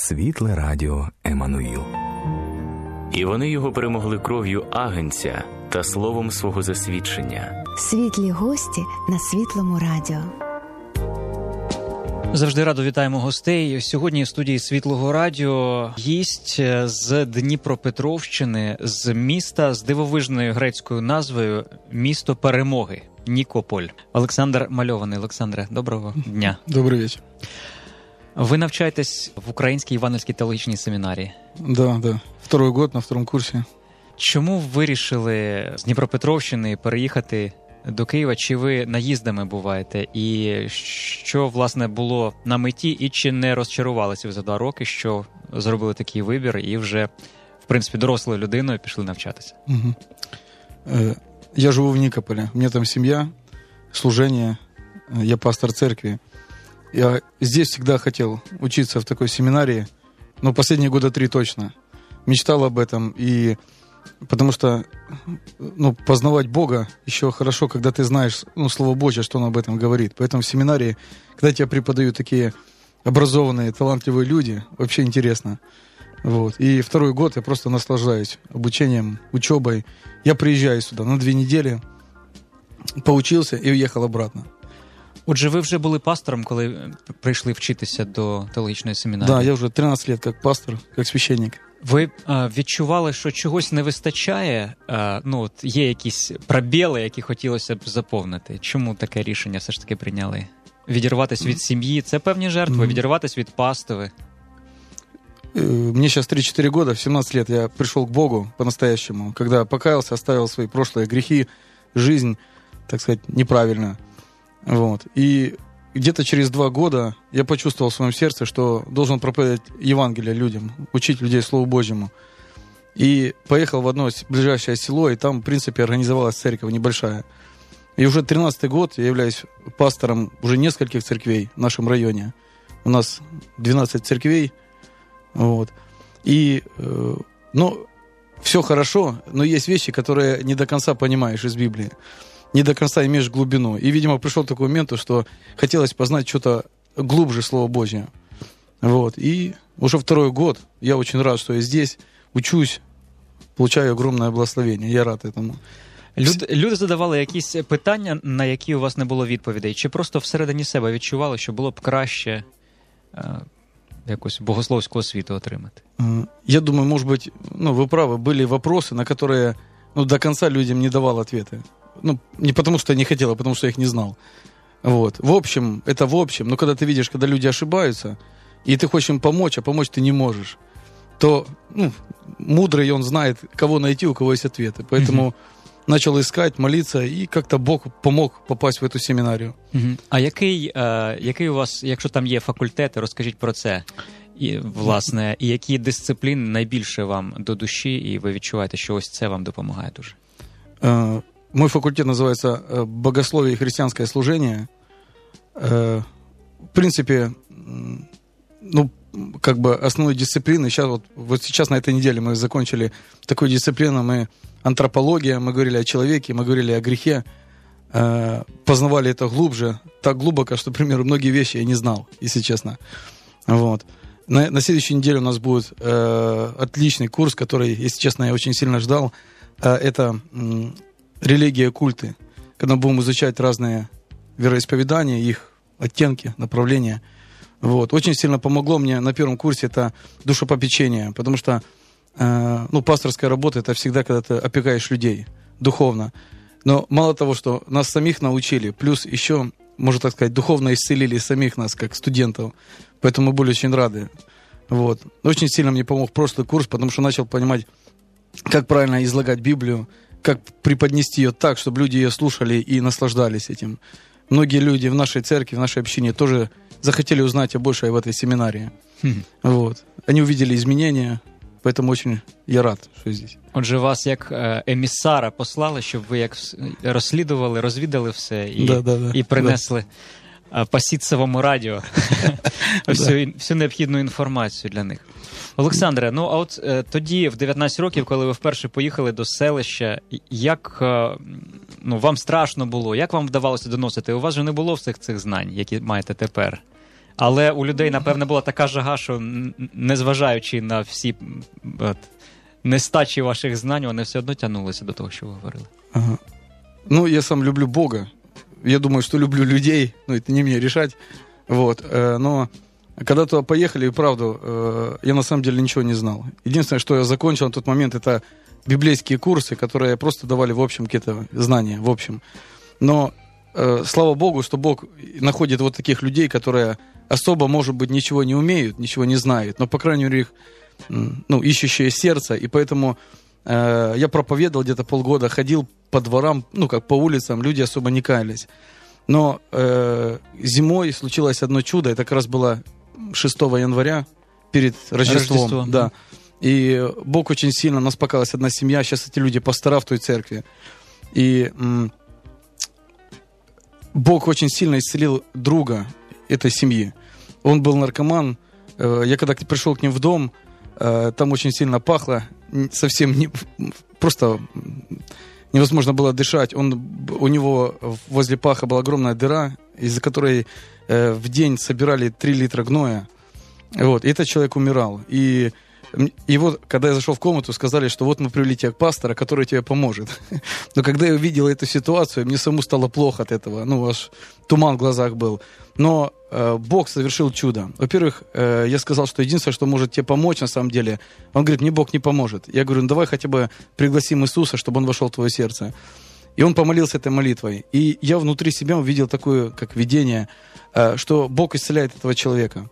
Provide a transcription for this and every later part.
Світле радіо Еммануїл. І вони його перемогли кров'ю агнця та словом свого засвідчення. Світлі гості на Світлому радіо. Завжди радо вітаємо гостей. Сьогодні в студії Світлого радіо гість з Дніпропетровщини, з міста з дивовижною грецькою назвою «Місто перемоги» – Нікополь. Олександр Мальований. Олександре, доброго дня. Добрий вечір. Ви навчаєтесь в Українській Іванівській теологічній семінарії? Да. Второй год на втором курсі. Чому вирішили з Дніпропетровщини переїхати до Києва? Чи ви наїздами буваєте? І що, власне, було на меті? І чи не розчарувалися ви за 2 роки, що зробили такий вибір і вже, в принципі, дорослою людиною пішли навчатися? Угу. Я живу в Нікополі. У мене там сім'я, служение. Я пастор церкви. Я здесь всегда хотел учиться в такой семинарии, но последние 3 года точно. Мечтал об этом, и потому что познавать Бога еще хорошо, когда ты знаешь Слово Божье, что Он об этом говорит. Поэтому в семинарии, когда тебя преподают такие образованные, талантливые люди, вообще интересно. Вот. И 2 год я просто наслаждаюсь обучением, учебой. Я приезжаю сюда на 2 недели, поучился и уехал обратно. Отже, ви вже були пастором, коли прийшли вчитися до теологічної семінарії? Да, я вже 13 років як пастор, як священник. Ви відчували, що чогось не вистачає? Є якісь пробіли, які хотілося б заповнити? Чому таке рішення все ж таки прийняли? Відірватися від сім'ї – це певні жертви, відірватися від паствы? Мне сейчас 3-4 года, в 17 лет я пришел к Богу по-настоящему, когда покаялся, оставил свои прошлые грехи, жизнь, так сказать, неправильную. Вот. И где-то через 2 года я почувствовал в своем сердце, что должен проповедовать Евангелие людям, учить людей Слову Божьему. И поехал в одно ближайшее село, и там, в принципе, организовалась церковь небольшая. И уже 13-й год я являюсь пастором уже нескольких церквей в нашем районе. У нас 12 церквей. Вот. И, все хорошо, но есть вещи, которые не до конца понимаешь из Библии. Не до конца имеешь глубину. И, видимо, пришел такой момент, что хотелось познать что-то глубже Слово Божье. Вот. И уже 2 год я очень рад, что я здесь, учусь, получаю огромное благословение. Я рад этому. Люди задавали якісь питання, на які у вас не було відповідей? Чи просто всередині себе відчували, що було б краще якусь богословську освіту отримати? Я думаю, может быть, вы правы, были вопросы, на которые до конца людям не давал ответы. Не потому, что я не хотел, а потому, что я их не знал. Вот. В общем, но когда ты видишь, когда люди ошибаются, и ты хочешь им помочь, а помочь ты не можешь, то мудрый, он знает, кого найти, у кого есть ответы. Поэтому начал искать, молиться, и как-то Бог помог попасть в эту семинарию. А який у вас, якщо там є факультети, розкажіть про це. І, власне, і які дисципліни найбільше вам до душі, і ви відчуваєте, що ось це вам допомагає дуже? Мой факультет называется «Богословие и христианское служение». В принципе, основной дисциплины, сейчас на этой неделе мы закончили такую дисциплину, антропология, мы говорили о человеке, мы говорили о грехе, познавали это глубже, так глубоко, что, к примеру, многие вещи я не знал, если честно. Вот. На следующей неделе у нас будет отличный курс, который, если честно, я очень сильно ждал. Это религия, культы, когда мы будем изучать разные вероисповедания, их оттенки, направления. Вот. Очень сильно помогло мне на 1 курсе это душепопечение, потому что пасторская работа — это всегда, когда ты опекаешь людей духовно. Но мало того, что нас самих научили, плюс еще, можно так сказать, духовно исцелили самих нас, как студентов. Поэтому мы были очень рады. Вот. Очень сильно мне помог прошлый курс, потому что начал понимать, как правильно излагать Библию, как преподнести ее так, чтобы люди ее слушали и наслаждались этим. Многие люди в нашей церкви, в нашей общине тоже захотели узнать больше в этой семинарии. Вот. Они увидели изменения, поэтому очень я рад, що здесь. Отже, вас як емісара послали, щоб ви як розслідували, розвідали все і принесли по Сітцевому радіо всю необхідну інформацію для них. Олександре, тоді, в 19 років, коли ви вперше поїхали до селища, як вам страшно було? Як вам вдавалося доносити? У вас же не було всіх цих знань, які маєте тепер. Але у людей, напевно, була така жага, що незважаючи на всі нестачі ваших знань, вони все одно тягнулися до того, що ви говорили. Ага. Ну, я сам люблю Бога. Я думаю, что люблю людей. Ну, это не мне решать. Вот. Но когда туда поехали, и правду, я на самом деле ничего не знал. Единственное, что я закончил на тот момент, это библейские курсы, которые просто давали в общем какие-то знания, в общем. Но слава Богу, что Бог находит вот таких людей, которые особо, может быть, ничего не умеют, ничего не знают, но, по крайней мере, их, ну, ищущее сердце. И поэтому я проповедовал где-то полгода, ходил по дворам, ну, как по улицам, люди особо не каялись. Но зимой случилось одно чудо, это как раз было 6 января, перед Рождеством. Да. И Бог очень сильно, нас покалась одна семья, сейчас эти люди пастора в той церкви. И Бог очень сильно исцелил друга этой семьи. Он был наркоман. Я когда пришел к ним в дом, там очень сильно пахло, совсем просто невозможно было дышать. У него возле паха была огромная дыра, из-за которой в день собирали 3 литра гноя. Вот. И этот человек умирал. И вот, когда я зашел в комнату, сказали, что вот мы привели тебя к пастору, который тебе поможет. Но когда я увидел эту ситуацию, мне самому стало плохо от этого. Ну, аж туман в глазах был. Но Бог совершил чудо. Во-первых, я сказал, что единственное, что может тебе помочь на самом деле, он говорит, мне Бог не поможет. Я говорю, ну давай хотя бы пригласим Иисуса, чтобы он вошел в твое сердце. И он помолился этой молитвой. И я внутри себя увидел такое, как видение, что Бог исцеляет этого человека.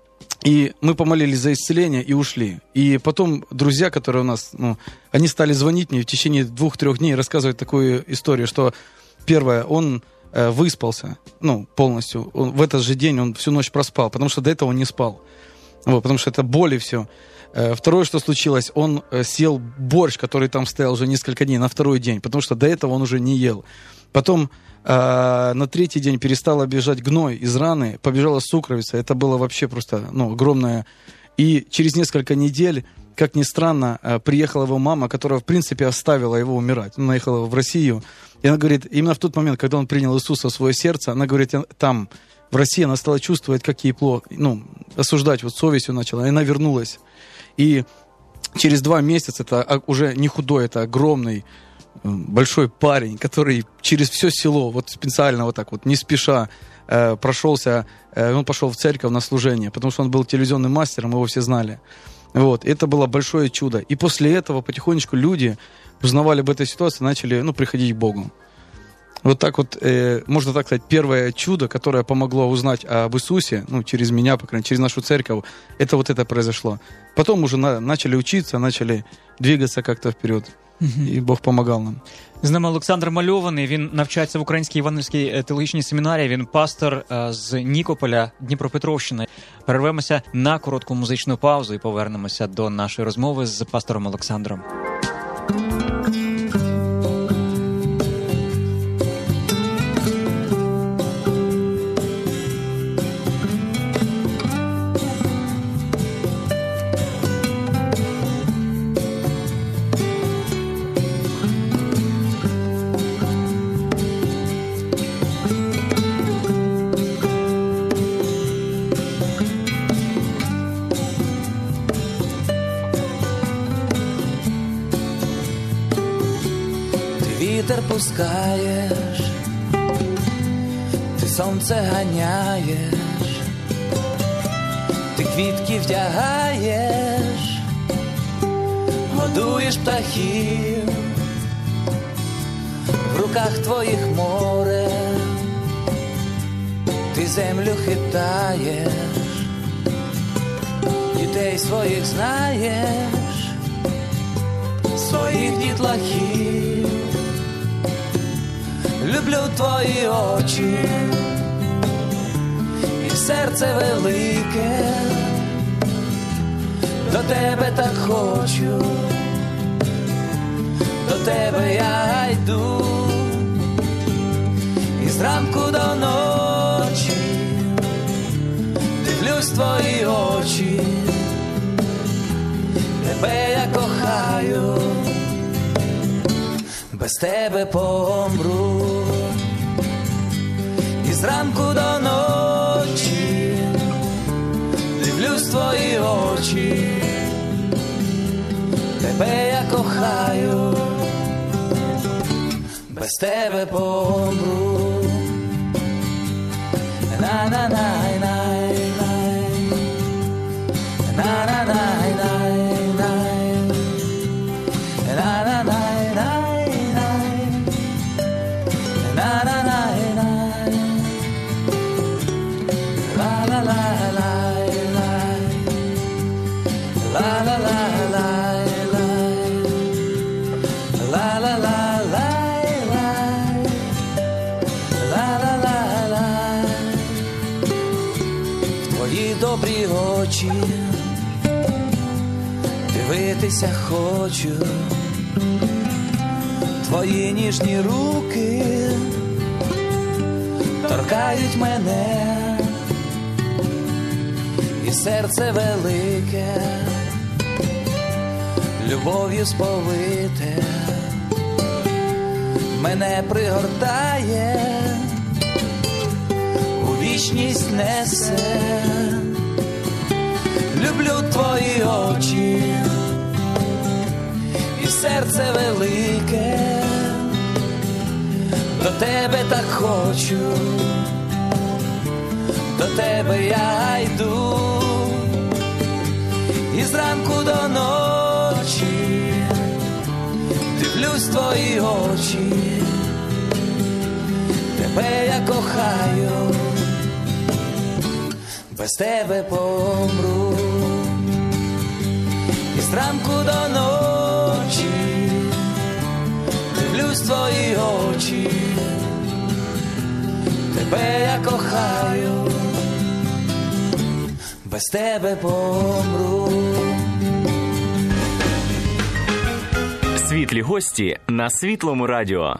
И мы помолились за исцеление и ушли. И потом друзья, которые у нас, ну, они стали звонить мне в течение 2-3 дней и рассказывать такую историю, что первое, он выспался, ну, полностью. В этот же день он всю ночь проспал, потому что до этого он не спал. Вот, потому что это боль и все. Второе, что случилось, он съел борщ, который там стоял уже несколько дней, на 2-й день, потому что до этого он уже не ел. Потом на 3-й день перестала бежать гной из раны, побежала сукровица. Это было вообще просто, ну, огромное. И через несколько недель, как ни странно, приехала его мама, которая, в принципе, оставила его умирать. Она ехала в Россию. И она говорит, именно в тот момент, когда он принял Иисуса в свое сердце, она говорит, там, в России, она стала чувствовать, как ей плохо, ну, осуждать, вот совестью начала. И она вернулась. И через 2 месяца, это уже не худой, это огромный, большой парень, который через все село, вот специально вот так вот, не спеша, прошелся, он пошел в церковь на служение, потому что он был телевизионным мастером, его все знали. Вот, это было большое чудо. И после этого потихонечку люди узнавали об этой ситуации, начали, ну, приходить к Богу. Вот так вот, можно так сказать, первое чудо, которое помогло узнать об Иисусе, ну, через меня, по крайней мере, через нашу церковь, это вот это произошло. Потом уже начали учиться, начали двигаться как-то вперед. І Бог помагав нам. З нами Олександр Мальований, він навчається в Українській Івангельській теологічній семінарії, він пастор з Нікополя, Дніпропетровщини. Перервемося на коротку музичну паузу і повернемося до нашої розмови з пастором Олександром. Вітер пускаєш, ти сонце ганяєш, ти квітки вдягаєш, годуєш птахів, в руках твоїх море, ти землю хитаєш, дітей своїх знаєш, своїх дітлахів. Люблю твої очі і серце велике, до тебе так хочу, до тебе я йду, і зранку до ночі дивлюсь твої очі, тебе я кохаю, без тебе помру, і зранку до ночі очі, тебе я кохаю, без тебе помру. На-на-най-най-най, на-на-най-най-най, на-на-най-най-най, на-на-най-най, ла-ла-ла-лай, ла-ла-ла-лай, ла-ла-ла-лай, ла-ла-ла-лай. В твої добрі очі дивитися хочу, твої ніжні руки торкають мене, і серце велике любов'ю сповите мене пригортає, у вічність несе. Люблю твої очі, і серце велике, до тебе так хочу, до тебе я йду, і зранку до ночі дивлюсь в твої очі, тебе я кохаю, без тебе помру. І зранку до ночі дивлюсь в твої очі, тебе я кохаю, без тебе помру. Світлі гості на Світлому радіо.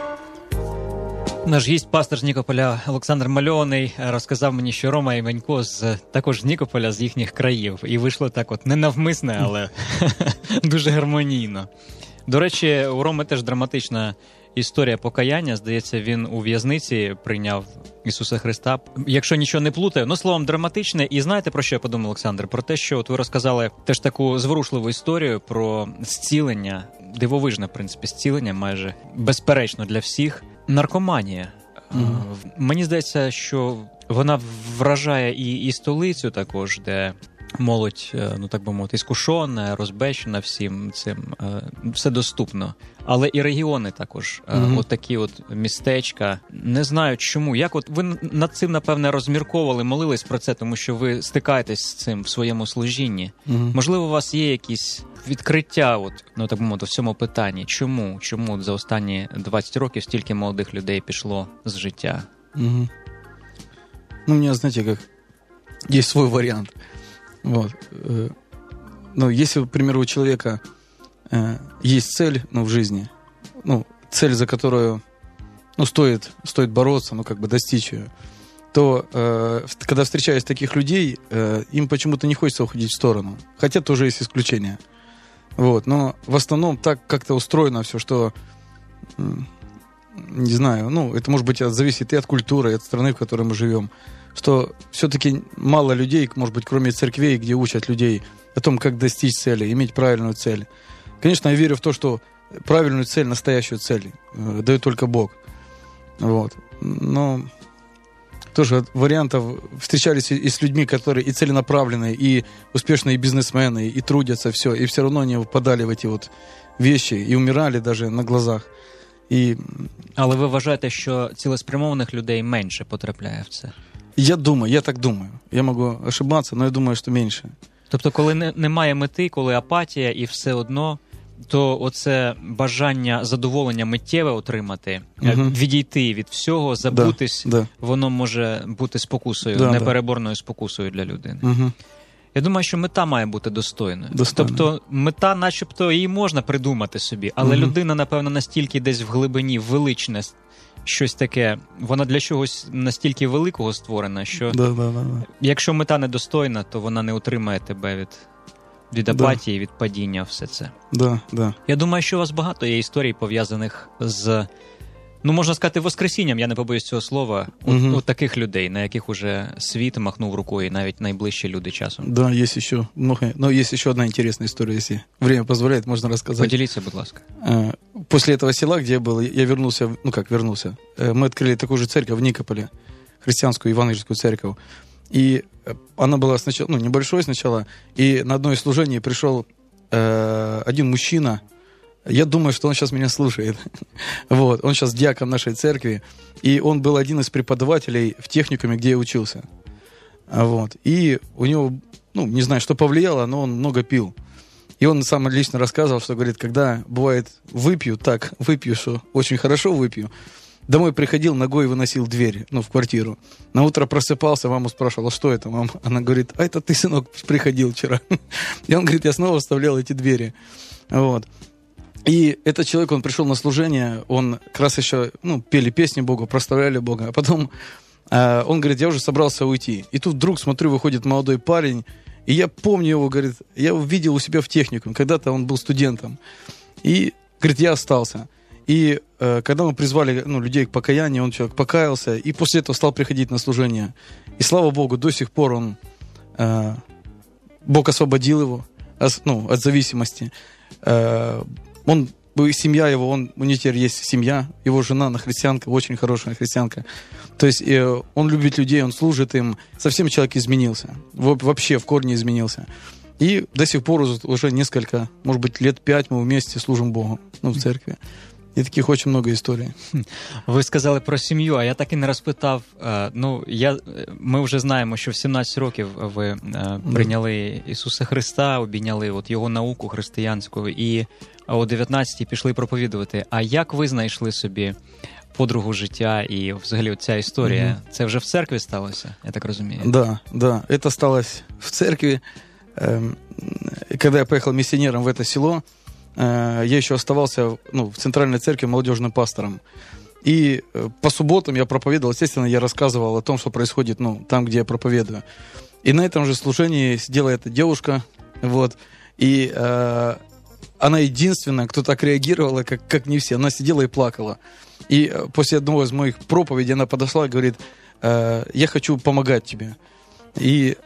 Наш гість, пастор з Нікополя Олександр Мальований, розказав мені, що Рома і Ванько також з Нікополя, з їхніх країв. І вийшло так от, не навмисне, але дуже гармонійно. До речі, у Роми теж драматична історія покаяння. Здається, він у в'язниці прийняв Ісуса Христа. Якщо нічого не плутаю, ну, словом, драматичне. І знаєте, про що я подумав, Олександр? Про те, що от ви розказали теж таку зворушливу історію про зцілення, дивовижне, в принципі, зцілення, майже безперечно для всіх. Наркоманія. Мені здається, що вона вражає і столицю також, де молодь, ну так би мовити, іскушена, розбещена всім цим, все доступно. Але і регіони також, от такі от містечка. Не знаю чому. Як от ви над цим, напевне, розмірковували, молились про це, тому що ви стикаєтесь з цим в своєму служінні. Можливо, у вас є якісь відкриття, от, ну так би мовити, в цьому питанні. Чому за останні 20 років стільки молодих людей пішло з життя? Ну, у меня, знаете, как есть свой вариант. Вот. Ну, если, к примеру, у человека есть цель, ну, в жизни, ну, цель, за которую, ну, стоит бороться, ну, как бы достичь ее, то, когда встречаюсь таких людей, им почему-то не хочется уходить в сторону. Хотя тоже есть исключения. Вот. Но в основном так как-то устроено все, что, не знаю, ну, это, может быть, зависит и от культуры, и от страны, в которой мы живем, что все-таки мало людей, может быть, кроме церквей, где учат людей о том, как достичь цели, иметь правильную цель. Конечно, я верю в то, что правильную цель, настоящую цель дает только Бог. Вот. Но тоже вариантов встречались и с людьми, которые и целенаправленные, и успешные бизнесмены, и трудятся, все равно они впадали в эти вот вещи и умирали даже на глазах. Але ви вважаєте, що цілеспрямованих людей менше потрапляє в це? Я так думаю. Я можу ошибатися, але я думаю, що менше. Тобто, коли немає мети, коли апатія і все одно, то оце бажання задоволення миттєве отримати, відійти від всього, забутись, воно може бути спокусою, непереборною спокусою для людини. Я думаю, що мета має бути достойною. Тобто мета начебто її можна придумати собі, але людина, напевно, настільки десь в глибині величне щось таке, вона для чогось настільки великого створена, що якщо мета недостойна, то вона не утримає тебе від апатії, від падіння, все це. Я думаю, що у вас багато є історій, пов'язаних з ну, можна сказати, воскресінням, я не побоюсь цього слова, от таких людей, на яких уже світ махнув рукою, навіть найближчі люди часом. Да, есть еще много, но есть еще одна интересная история, если время позволяет, можно рассказать. Поделіться, будь ласка. После этого села, где я был, я вернулся, мы открыли такую же церковь в Никополе, христианскую евангельскую церковь, и она была сначала, небольшой сначала, и на одно из служений пришел один мужчина. Я думаю, что он сейчас меня слушает. Вот. Он сейчас диакон нашей церкви. И он был один из преподавателей в техникуме, где я учился. Вот. И у него, не знаю, что повлияло, но он много пил. И он сам лично рассказывал, что, говорит, когда бывает выпью, что очень хорошо выпью, домой приходил, ногой выносил дверь, в квартиру. На утро просыпался, маму спрашивал, а что это, мама? Она говорит, а это ты, сынок, приходил вчера. И он говорит, я снова вставлял эти двери. Вот. И этот человек, он пришел на служение, он как раз еще, пели песни Богу, прославляли Бога. А потом он говорит, я уже собрался уйти. И тут вдруг, смотрю, выходит молодой парень, и я помню его, говорит, я его видел у себя в техникуме, когда-то он был студентом. И, говорит, я остался. И когда мы призвали людей к покаянию, он человек покаялся, и после этого стал приходить на служение. И слава Богу, до сих пор Бог освободил его от зависимости. Семья его, у него теперь есть семья, его жена, она христианка, очень хорошая христианка. То есть он любит людей, он служит им. Совсем человек изменился, вообще в корне изменился. И до сих пор уже несколько, может быть, лет 5 мы вместе служим Богу, в церкви. І таких очень много історій. Ви сказали про сім'ю, а я так і не розпитав. Ми вже знаємо, що в 17 років ви прийняли Ісуса Христа, обійняли його науку християнську, і о 19-й пішли проповідувати. А як ви знайшли собі подругу життя і взагалі ця історія? Це вже в церкві сталося, я так розумію? Да, это сталося в церкві. Когда я поехал миссионером в это село, я еще оставался в центральной церкви молодежным пастором. И по субботам я проповедовал, естественно, я рассказывал о том, что происходит там, где я проповедую. И на этом же служении сидела эта девушка, и она единственная, кто так реагировала, как не все. Она сидела и плакала. И после одного из моих проповедей она подошла и говорит, я хочу помогать тебе. И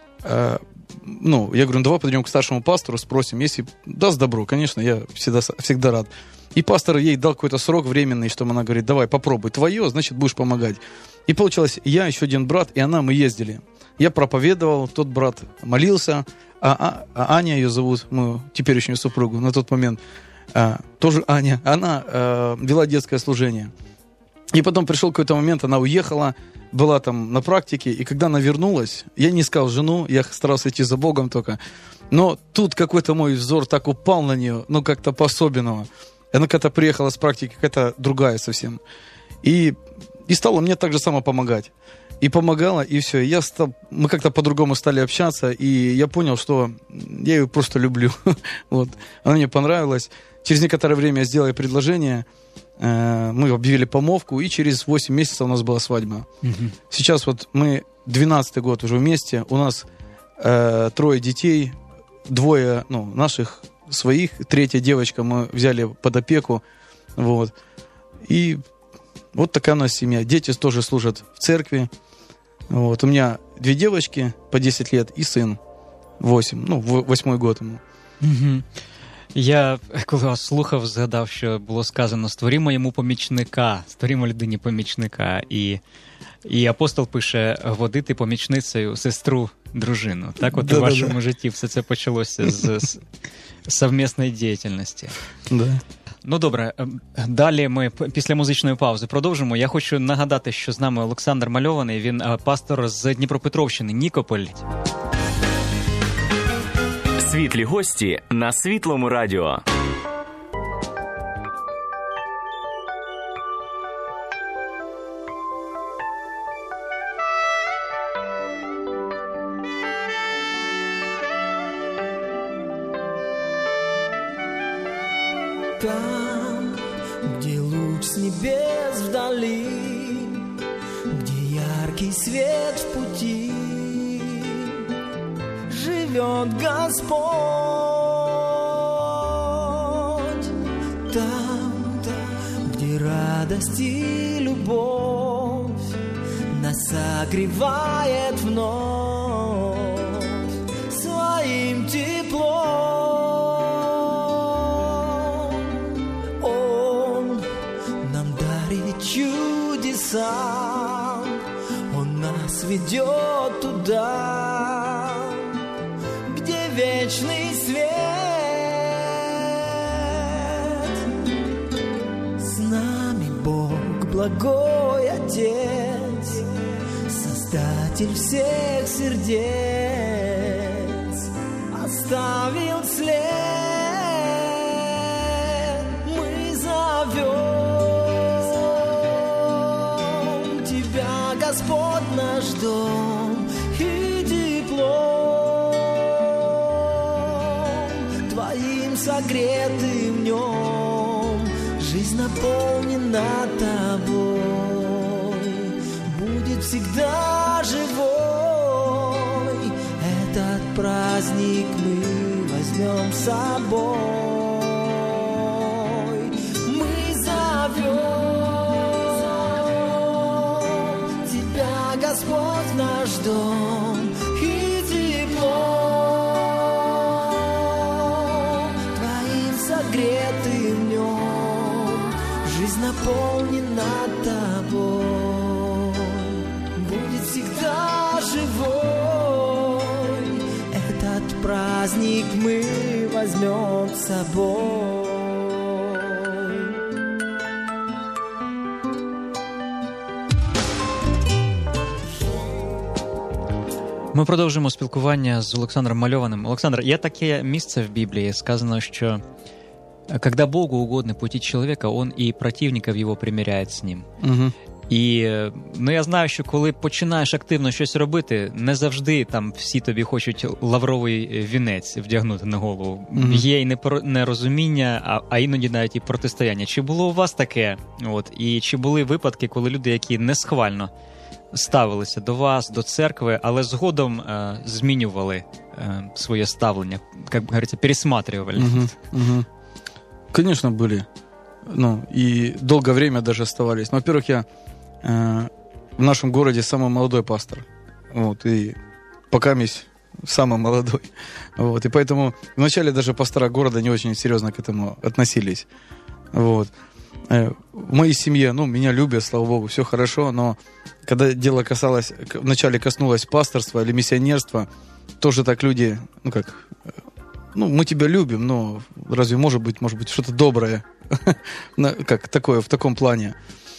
я говорю, давай подойдем к старшему пастору, спросим, если даст добро, конечно, я всегда рад. И пастор ей дал какой-то срок временный, чтобы она говорит, давай, попробуй, твое, значит, будешь помогать. И получилось, я, еще один брат, и она, мы ездили. Я проповедовал, тот брат молился, а Аня ее зовут, мою теперешнюю супругу, на тот момент, тоже Аня, она вела детское служение. И потом пришел какой-то момент, она уехала, была там на практике, и когда она вернулась, я не искал жену, я старался идти за Богом только, но тут какой-то мой взор так упал на нее, как-то по-особенному. Она когда-то приехала с практики, какая-то другая совсем. И стала мне так же само помогать. И помогала, и все. Мы как-то по-другому стали общаться, и я понял, что я ее просто люблю. Она мне понравилась. Через некоторое время я сделал ей предложение, мы объявили помолвку, и через 8 месяцев у нас была свадьба. Сейчас мы 12-й год уже вместе, у нас 3 детей, 2 наших своих, 3 девочка мы взяли под опеку, И такая у нас семья. Дети тоже служат в церкви. У меня 2 девочки по 10 лет и сын 8, 8-й год ему. Я, коли вас слухав, згадав, що було сказано, створімо йому помічника, створімо людині помічника. І апостол пише, водити помічницею сестру, дружину. Так у вашому житті все це почалося з совмісної діяльності. Да. Добре, далі ми після музичної паузи продовжимо. Я хочу нагадати, що з нами Олександр Мальований, він пастор з Дніпропетровщини, Нікополь. Світлі гості на Світлому радіо. Там, где луч с небес вдали, где яркий свет в пути, живет Господь. Там, где радость радость и любовь нас согревает вновь своим теплом. Он нам дарит чудеса, Он нас ведет туда, где вечный свет. С нами Бог, благой Отец, Создатель всех сердец, оставил след. Мы зовем Тебя, Господь, наш дом и тепло Твоим согретым в нем жизнь наполнена Тобой, будет всегда живой. Этот праздник мы возьмем с собой. Мы зовем Тебя, Господь, в наш дом и тепло Твоим согретым в нем жизнь наполнена Тобой, будет всегда живой. Этот праздник мы возьмем с собой. Ми продовжуємо спілкування з Олександром Мальованим. Олександр, є таке місце в Біблії, сказано, що когда Богу угодны пути человека, Он и противников его примиряет з ним. Угу. І я знаю, що коли починаєш активно щось робити, не завжди там всі тобі хочуть лавровий вінець вдягнути на голову. Mm-hmm. Є і нерозуміння, а іноді навіть і протистояння. Чи було у вас таке? І чи були випадки, коли люди, які несхвально ставилися до вас, до церкви, але згодом змінювали своє ставлення, як говориться, пересматривали? Mm-hmm. Mm-hmm. Конечно, были. И долгое время даже оставались. Но, во-первых, я в нашем городе самый молодой пастор. И пока самый молодой. И поэтому вначале даже пастора города не очень серьезно к этому относились. В моей семье, меня любят, слава Богу, все хорошо, но когда дело вначале коснулось пасторства или миссионерства, тоже так люди, мы тебя любим, но разве может быть что-то доброе, как такое, в таком плане.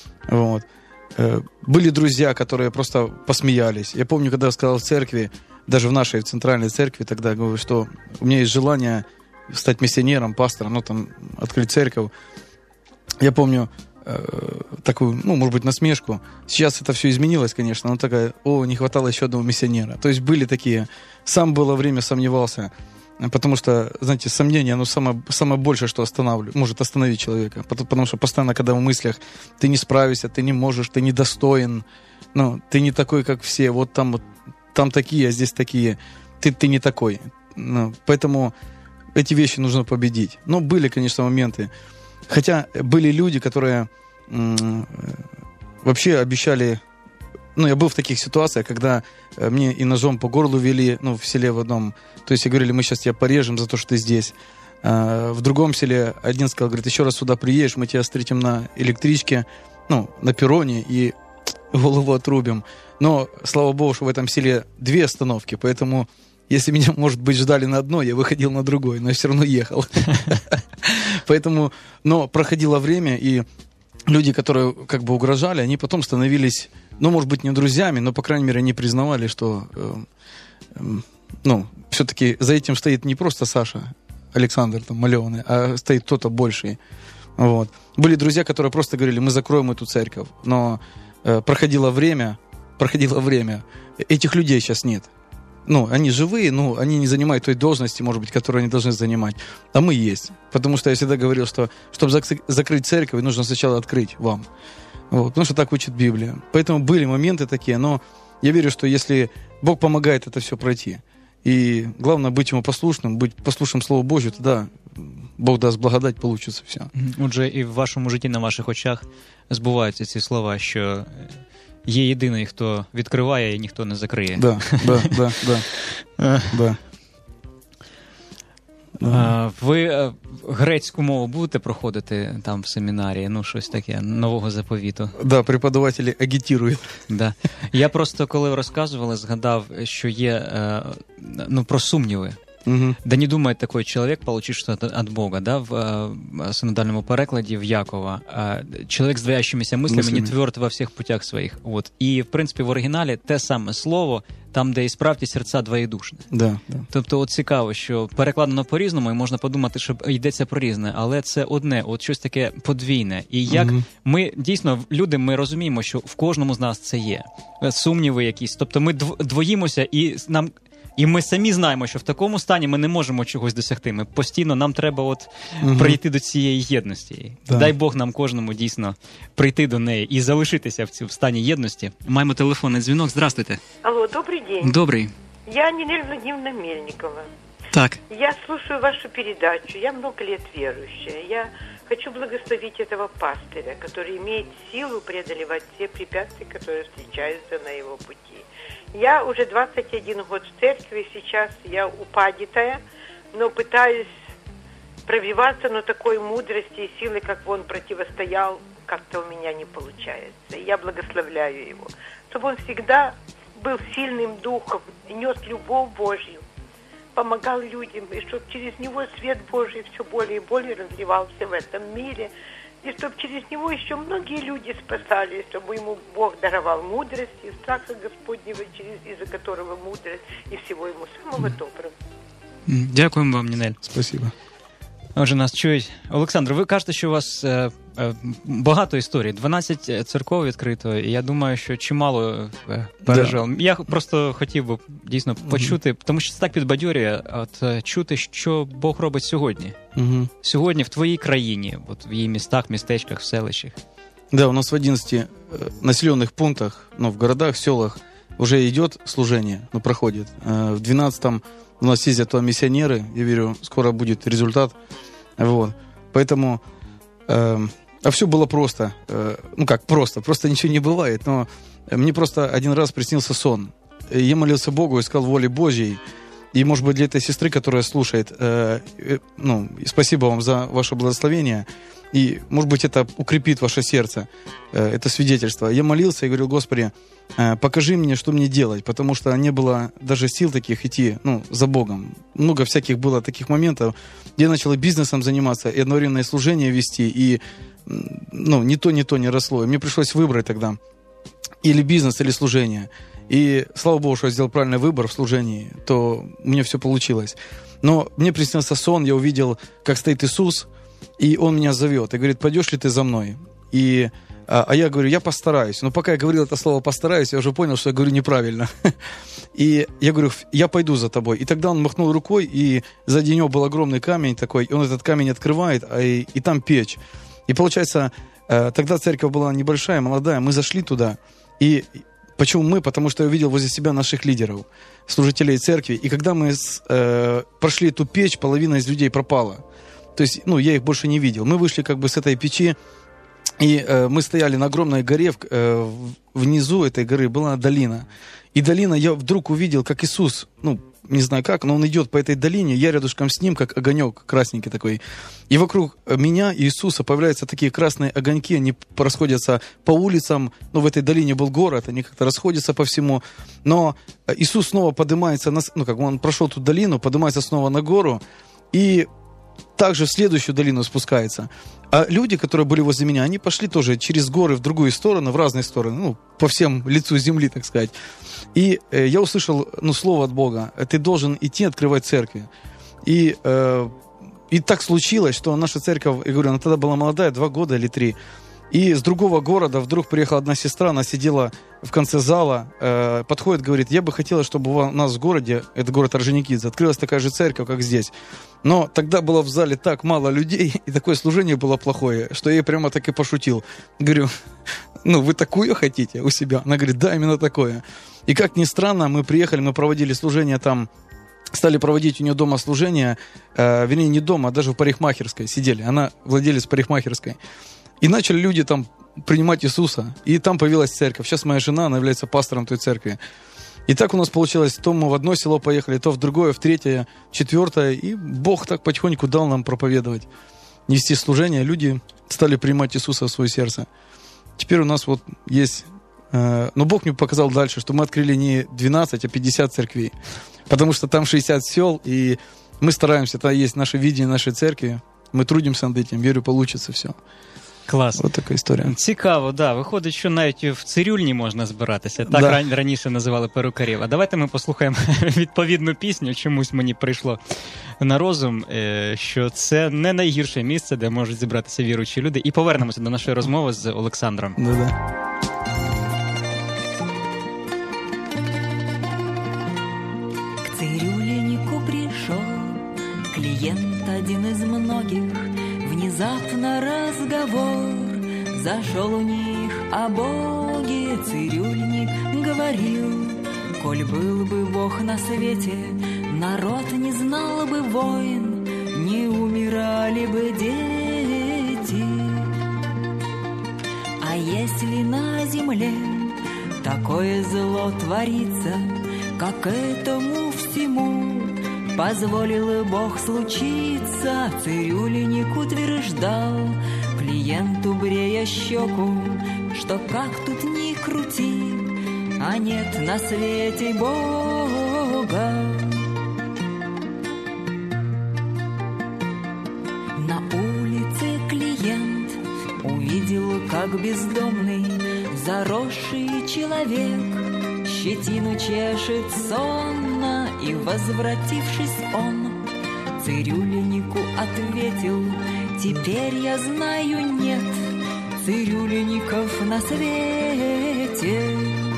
Были друзья, которые просто посмеялись. Я помню, когда я сказал в церкви, даже в нашей центральной церкви, тогда говорю, что у меня есть желание стать миссионером, пастором, открыть церковь. Я помню такую, может быть, насмешку. Сейчас это все изменилось, конечно, но такая, не хватало еще одного миссионера. То есть были такие, сам было время сомневался, потому что, знаете, сомнение, оно самое большее, что может остановить человека. Потому что постоянно, когда в мыслях ты не справишься, ты не можешь, ты недостоин, ты не такой, как все, там такие, а здесь такие, ты не такой. Поэтому эти вещи нужно победить. Но были, конечно, моменты. Хотя были люди, которые вообще обещали... я был в таких ситуациях, когда мне и ножом по горлу вели, в селе в одном. То есть, говорили, мы сейчас тебя порежем за то, что ты здесь. В другом селе один сказал, говорит, еще раз сюда приедешь, мы тебя встретим на электричке, на перроне и голову отрубим. Но, слава Богу, что в этом селе 2 остановки, поэтому, если меня, может быть, ждали на одной, я выходил на другой, но я все равно ехал. Поэтому, проходило время, и люди, которые как бы угрожали, они потом становились, может быть, не друзьями, но, по крайней мере, они признавали, что, все-таки за этим стоит не просто Саша, Александр Малеванный, а стоит кто-то больший. Были друзья, которые просто говорили, мы закроем эту церковь, но проходило время, этих людей сейчас нет. Они живые, они не занимают той должности, может быть, которую они должны занимать. А мы есть. Потому что я всегда говорил, что чтобы закрыть церковь, нужно сначала открыть вам. Потому что так учит Библия. Поэтому были моменты такие, но я верю, что если Бог помогает это все пройти, и главное быть Ему послушным, быть послушным Слову Божию, тогда Бог даст благодать, получится все. Отже, і в вашому житті, на ваших очах збуваються ці слова, що є єдиний, хто відкриває і ніхто не закриє. Да. Ви грецьку мову будете проходити там в семінарії, щось таке, нового заповіту? Да, преподавателі агітують. Да. Я просто, коли розказували, згадав, що є про сумніви. Угу. Да не думает такой человек получить что-то от Бога, да, в синодальном перекладе в Якова. Человек с двоящимися мыслями не тверд во всех путях своих. Вот. І, в принципі, в оригіналі те саме слово, там, де і справді серця двоєдушне. Да. Тобто, от цікаво, що перекладено по-різному, і можна подумати, що йдеться про різне, але це одне, от щось таке подвійне. І як ми, дійсно, люди, ми розуміємо, що в кожному з нас це є. Сумніви якісь. Тобто ми двоїмося, і ми самі знаємо, що в такому стані ми не можемо чогось досягти. Ми постійно, нам треба прийти до цієї єдності. Да. Дай Бог нам кожному дійсно прийти до неї і залишитися в стані єдності. Маємо телефонний дзвінок. Здравствуйте. Алло, добрый день. Добрый. Я Нинель Владимировна Мельникова. Так. Я слушаю вашу передачу. Я много лет верующая. Я хочу благословить этого пастыря, который имеет силу преодолевать все препятствия, которые встречаются на его пути. Я уже 21 год в церкви, сейчас я упадитая, но пытаюсь пробиваться, но такой мудрости и силы, как он противостоял, как-то у меня не получается. И я благословляю его, чтобы он всегда был сильным духом, нес любовь Божью, помогал людям, и чтобы через него свет Божий все более и более разливался в этом мире, и чтобы через него еще многие люди спасались, чтобы ему Бог даровал мудрость и страха Господнего, из-за которого мудрость, и всего ему самого доброго. Дякуємо вам, Нінель. Спасибо. Отже, нас чують. Олександр, ви кажете, що у вас багато історій, 12 церков відкрито, і я думаю, що чимало пережив. Да. Я просто хотів би дійсно почути, тому що це так підбадьорює, чути, що Бог робить сьогодні. Сьогодні в твоїй країні, в її містах, містечках, в селищах. Да, у нас в 11 населенных пунктах, в городах, селах уже идет служение, проходит. В 12-м у нас ездят миссионеры, я верю, скоро будет результат. Вот. Поэтому все было просто. Просто ничего не бывает. Но мне просто один раз приснился сон. Я молился Богу, искал воли Божьей. И, может быть, для этой сестры, которая слушает, спасибо вам за ваше благословение. И, может быть, это укрепит ваше сердце, это свидетельство. Я молился и говорил: Господи, покажи мне, что мне делать, потому что не было даже сил таких идти, за Богом. Много всяких было таких моментов, где я начал и бизнесом заниматься, и одновременное служение вести, и, ни то не росло. И мне пришлось выбрать тогда или бизнес, или служение. И, слава Богу, что я сделал правильный выбор в служении, то у меня все получилось. Но мне приснился сон, я увидел, как стоит Иисус, и Он меня зовет, и говорит: пойдешь ли ты за мной? А я говорю: я постараюсь. Но пока я говорил это слово «постараюсь», я уже понял, что я говорю неправильно. И я говорю: я пойду за тобой. И тогда он махнул рукой, и сзади него был огромный камень такой, и он этот камень открывает, и там печь. И получается, тогда церковь была небольшая, молодая, мы зашли туда, и почему мы? Потому что я увидел возле себя наших лидеров, служителей церкви, и когда мы прошли эту печь, половина из людей пропала. То есть, я их больше не видел. Мы вышли с этой печи, и мы стояли на огромной горе, внизу этой горы была долина. И долина, я вдруг увидел, как Иисус, не знаю как, но Он идет по этой долине, я рядышком с Ним, как огонек красненький такой. И вокруг меня, Иисуса, появляются такие красные огоньки, они расходятся по улицам, в этой долине был город, они как-то расходятся по всему. Но Иисус снова поднимается, Он прошел ту долину, поднимается снова на гору, и также в следующую долину спускается. А люди, которые были возле меня, они пошли тоже через горы в другую сторону, в разные стороны, по всем лицу земли, так сказать. И я услышал, слово от Бога: ты должен идти открывать церкви. И так случилось, что наша церковь, я говорю, она тогда была молодая, 2 года или 3. И с другого города вдруг приехала одна сестра, она сидела в конце зала, подходит, говорит: я бы хотела, чтобы у нас в городе, это город Орджоникидзе, открылась такая же церковь, как здесь. Но тогда было в зале так мало людей, и такое служение было плохое, что я ей прямо так и пошутил. Говорю: вы такую хотите у себя? Она говорит: да, именно такое. И как ни странно, мы приехали, мы проводили служение там стали проводить у нее дома служение, вернее, не дома, а даже в парикмахерской сидели. Она владелец парикмахерской. И начали люди там принимать Иисуса. И там появилась церковь. Сейчас моя жена, она является пастором той церкви. И так у нас получилось, то мы в одно село поехали, то в другое, в третье, в четвертое. И Бог так потихоньку дал нам проповедовать, нести служение. Люди стали принимать Иисуса в свое сердце. Теперь у нас вот есть... Но Бог мне показал дальше, что мы открыли не 12, а 50 церквей. Потому что там 60 сел, и мы стараемся, это есть наше видение нашей церкви. Мы трудимся над этим, верю, получится все. Клас. Ось така історія. Цікаво, да. Виходить, що навіть в цирюльні можна збиратися. Так раніше називали перукарів. А давайте ми послухаємо відповідну пісню. Чомусь мені прийшло на розум, що це не найгірше місце, де можуть зібратися віруючі люди. І повернемося до нашої розмови з Олександром. Да-да. К цирюльнику пришел клиент один из многих. Внезапно разговор зашел у них о Боге. Цирюльник говорил: коль был бы Бог на свете, народ не знал бы войн, не умирали бы дети. А если на земле такое зло творится, как этому всему позволил Бог случиться, цирюльник утверждал клиенту, брея щеку, что как тут ни крути, а нет на свете Бога. На улице клиент увидел, как бездомный, заросший человек щетину чешет сонно, и, возвратившись, он цирюльнику ответил: теперь я знаю, нет цирюльников на свете.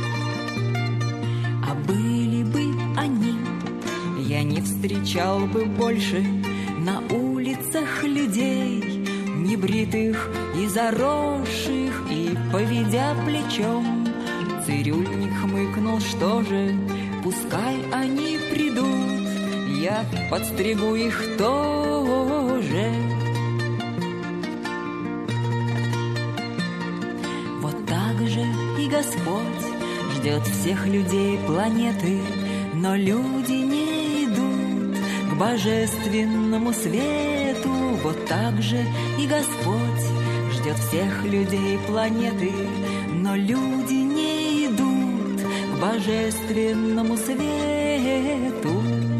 А были бы они, я не встречал бы больше на улицах людей, небритых и заросших, и, поведя плечом, цирюльник хмыкнул: что же, пускай они придут, я подстригу их тоже. Вот так же и Господь ждет всех людей планеты, но люди не идут к божественному свету. Вот так же и Господь ждет всех людей планеты, но люди не идут к божественному свету.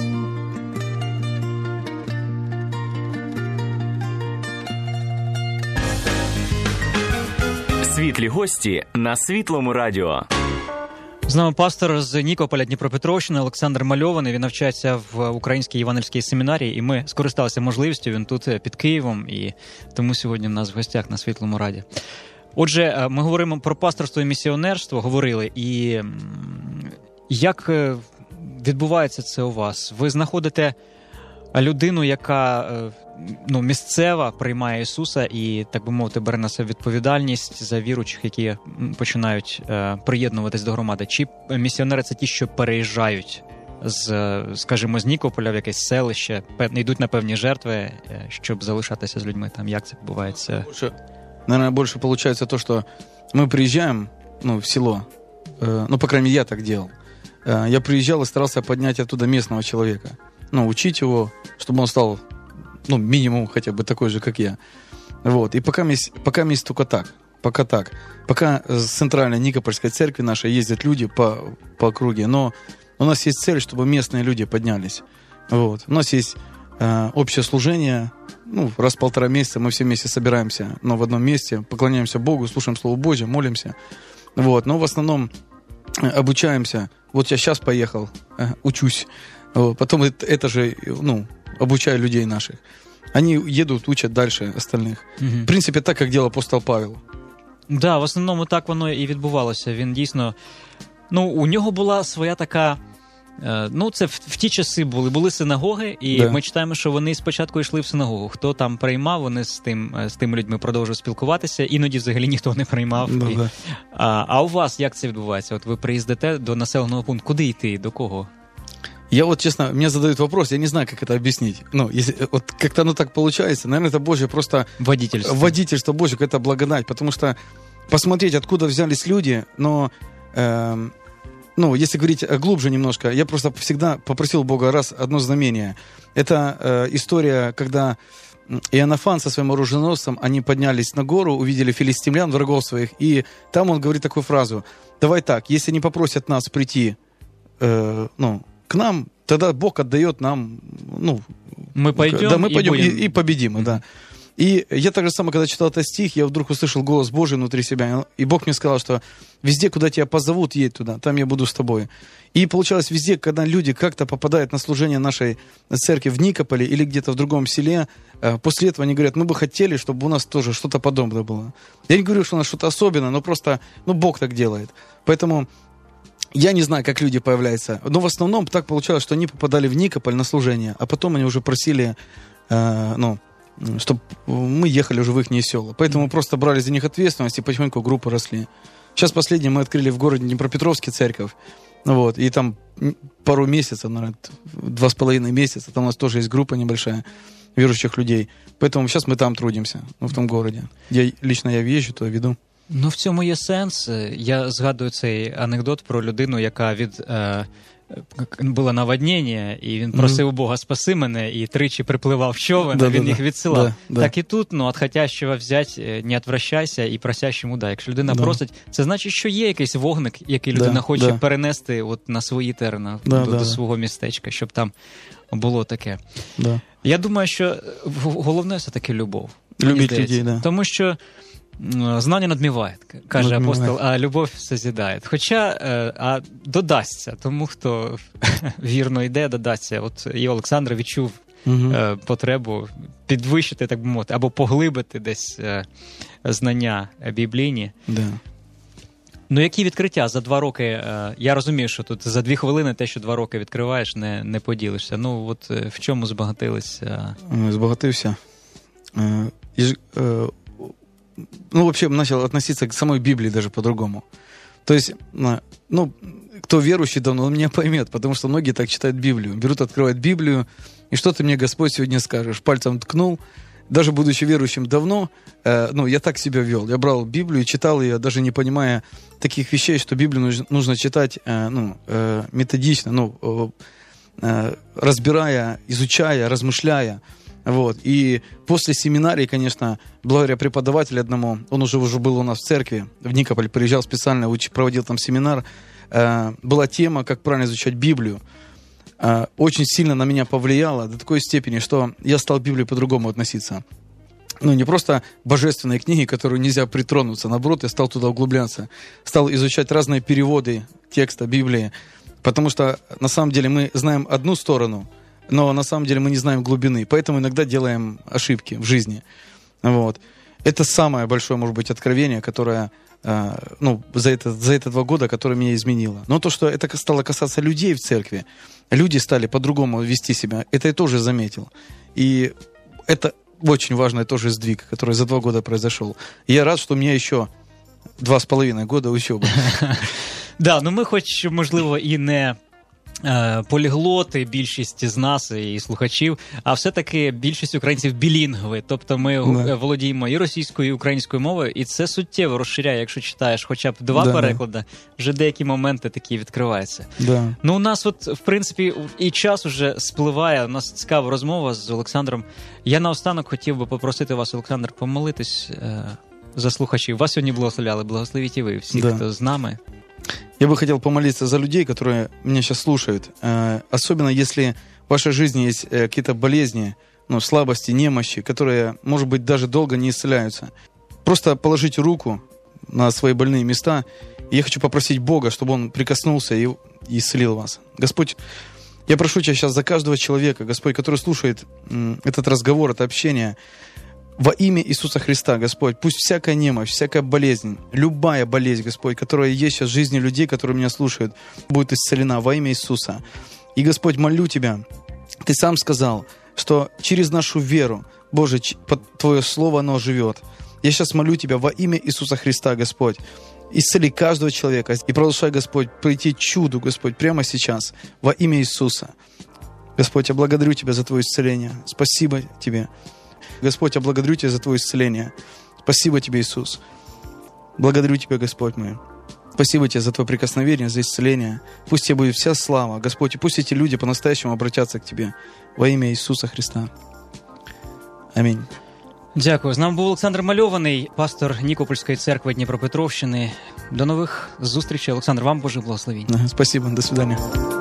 Світлі гості на Світлому радіо. З нами пастор з Нікополя, Дніпропетровщини Олександр Мальований. Він навчається в Українській Євангельській семінарії, і ми скористалися можливістю, він тут під Києвом, і тому сьогодні в нас в гостях на Світлому радіо. Отже, ми говоримо про пасторство і місіонерство, говорили, і як відбувається це у вас? Ви знаходите людину, яка місцева, приймає Ісуса і, так би мовити, бере на себе відповідальність за віруючих, які починають приєднуватись до громади? Чи місіонери – це ті, що переїжджають скажімо, з Нікополя в якесь селище, йдуть на певні жертви, щоб залишатися з людьми там? Як це відбувається? Наверное, больше получается то, что мы приезжаем, в село, по крайней мере, я так делал. Я приезжал и старался поднять оттуда местного человека. Учить его, чтобы он стал, минимум хотя бы такой же, как я. Вот. И пока есть только так. Пока с центральной Никопольской церкви нашей ездят люди по округе, но у нас есть цель, чтобы местные люди поднялись. Вот. У нас есть общее служение. Раз в 1,5 месяца мы все вместе собираемся, в одном месте, поклоняемся Богу, слушаем Слово Божье, молимся. Вот. Но в основном обучаемся. Вот я сейчас поехал, учусь. Потом это же, обучаю людей наших. Они едут, учат дальше остальных. В принципі, так, як діяв апостол Павел. Да, в основному так воно і відбувалося. Він дійсно, у нього була своя така, це в ті часи були синагоги, і ми читаємо, що вони спочатку йшли в синагогу. Хто там приймав, вони з тими людьми продовжували спілкуватися, іноді взагалі ніхто не приймав. А у вас як це відбувається? От ви приїздите до населеного пункту, куди йти, до кого? Я вот, честно, мне задают вопрос, я не знаю, как это объяснить. Ну, если, вот как-то оно так получается, наверное, это Божье просто... Водительство Божье, это благодать, потому что посмотреть, откуда взялись люди, но... Ну, если говорить глубже немножко, я просто всегда попросил Бога раз одно знамение. Это история, когда Иоаннафан со своим оруженосцем, они поднялись на гору, увидели филистимлян, врагов своих, и там он говорит такую фразу: давай так, если не попросят нас прийти к нам, тогда Бог отдает нам, мы пойдем, да, мы пойдем и победим, да. И я так же самое, когда читал этот стих, я вдруг услышал голос Божий внутри себя, и Бог мне сказал, что везде, куда тебя позовут, едь туда, там я буду с тобой. И получалось, везде, когда люди как-то попадают на служение нашей церкви в Никополе или где-то в другом селе, после этого они говорят: мы бы хотели, чтобы у нас тоже что-то подобное было. Я не говорю, что у нас что-то особенное, но просто, Бог так делает. Поэтому я не знаю, как люди появляются, но в основном так получалось, что они попадали в Никополь на служение, а потом они уже просили, чтобы мы ехали уже в их села. Поэтому просто брали за них ответственность, и потихоньку группы росли. Сейчас последнее мы открыли в городе Днепропетровске церковь. Вот, и там пару месяцев, наверное, 2,5 месяца, там у нас тоже есть группа небольшая верующих людей. Поэтому сейчас мы там трудимся, в том городі. Я езжу, то веду. В цьому є сенс. Я згадую цей анекдот про людину, яка було наводнення, і він просив у Бога: спаси мене, і тричі припливав човен, він їх відсилав. Так і тут, от хотящего взять, не отвращайся, і просящому дай. Якщо людина просить, це значить, що є якийсь вогник, який людина хоче перенести от на свої терени, до свого містечка, щоб там було таке. Я думаю, що головне все-таки любов. Любіть людей, да. Тому що знання надміває, каже апостол, а любов созидає. Хоча додасться тому, хто вірно йде, додасться. От і Олександр відчув потребу підвищити, так би мовити, або поглибити десь знання біблійні. Які відкриття за 2 роки? Я розумію, що тут за 2 хвилини те, що 2 роки відкриваєш, не поділишся. От в чому збагатилися? Збагатився. Вообще начал относиться к самой Библии даже по-другому. То есть, кто верующий давно, он меня поймет, потому что многие так читают Библию. Берут, открывают Библию, и что ты мне, Господь, сегодня скажешь? Пальцем ткнул. Даже будучи верующим давно, я так себя вел. Я брал Библию, читал ее, даже не понимая таких вещей, что Библию нужно читать методично, разбирая, изучая, размышляя. Вот. И после семинарии, конечно, благодаря преподавателю одному, он уже был у нас в церкви, в Никополь приезжал специально, проводил там семинар, была тема, как правильно изучать Библию. Очень сильно на меня повлияло до такой степени, что я стал к Библии по-другому относиться. Не просто божественные книги, которые нельзя притронуться, наоборот, я стал туда углубляться, стал изучать разные переводы текста Библии, потому что на самом деле мы знаем одну сторону, но на самом деле мы не знаем глубины, поэтому иногда делаем ошибки в жизни. Вот. Это самое большое, может быть, откровение, которое за это 2 года, которое меня изменило. Но то, что это стало касаться людей в церкви, люди стали по-другому вести себя, это я тоже заметил. И это очень важный тоже сдвиг, который за 2 года произошел. И я рад, что у меня еще 2,5 года учебы. Да, ми хоч, можливо, і не поліглоти, більшість з нас і слухачів, а все-таки більшість українців білінгви. Тобто ми володіємо і російською, і українською мовою, і це суттєво розширяє. Якщо читаєш хоча б 2 переклади, вже деякі моменти такі відкриваються. У нас в принципі, і час вже спливає. У нас цікава розмова з Олександром. Я наостанок хотів би попросити вас, Олександр, помолитись за слухачів. Вас сьогодні благословляли, благословіть і ви, всі, хто з нами. Я бы хотел помолиться за людей, которые меня сейчас слушают. Особенно если в вашей жизни есть какие-то болезни, слабости, немощи, которые, может быть, даже долго не исцеляются. Просто положите руку на свои больные места. И я хочу попросить Бога, чтобы Он прикоснулся и исцелил вас. Господь, я прошу Тебя сейчас за каждого человека, Господь, который слушает этот разговор, это общение. Во имя Иисуса Христа, Господь, пусть всякая немощь, всякая болезнь, любая болезнь, Господь, которая есть сейчас в жизни людей, которые меня слушают, будет исцелена во имя Иисуса. И, Господь, молю Тебя, Ты сам сказал, что через нашу веру, Боже, Твое Слово, оно живет. Я сейчас молю Тебя во имя Иисуса Христа, Господь. исцели каждого человека. И продолжай, Господь, прийти чуду, Господь, прямо сейчас, во имя Иисуса. Господь, я благодарю Тебя за Твое исцеление. Спасибо Тебе. Господь, я благодарю Тебя за Твое исцеление. Спасибо Тебе, Иисус. Благодарю Тебя, Господь мой. Спасибо Тебе за Твое прикосновение, за исцеление. Пусть Тебе будет вся слава, Господь, и пусть эти люди по-настоящему обратятся к Тебе во имя Иисуса Христа. Амінь. Дякую. З нами був Олександр Мальований, пастор Нікопольської церкви Дніпропетровщини. До нових зустрічей. Олександр, вам Боже благословіння. Спасибо. До свидания.